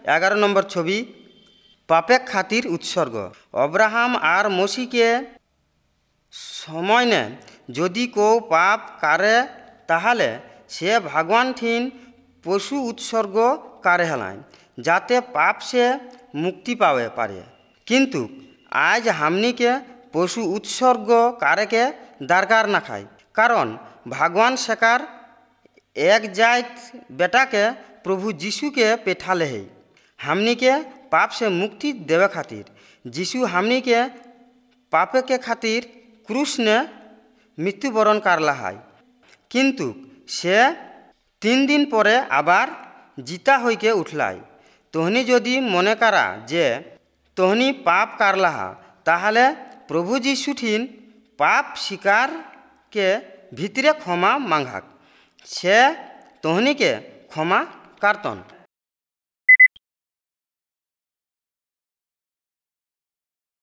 11 নম্বর ছবি, পাপের খাতির উৎসর্গ। अब्राहम আর মসিকে সময় নে যদি কেউ পাপ করে তাহলে সে ভগবান ঠিন পশু উৎসর্গ করে হেলায় যাতে পাপ সে মুক্তি পাবে পারে। কিন্তু আজ হামনিকে পশু উৎসর্গ কারেকে দরকার না খায়, কারণ ভগবান সেকার এক जात बेटाके प्रभु यीशु के पेठाले है हमनी के पाप से मुक्ति देवे खातिर। यीशु हमनी के पाप के खातिर क्रूस ने मृत्युवरण करला है, किंतु से 3 दिन परे आबार जीता होई के उठलाई। तोहनी यदि मने करा जे तोहनी पाप करला ताहले प्रभु यीशु ठीन पाप स्वीकार के भीतरे क्षमा मांगाक, से तोहनी के क्षमा करतन।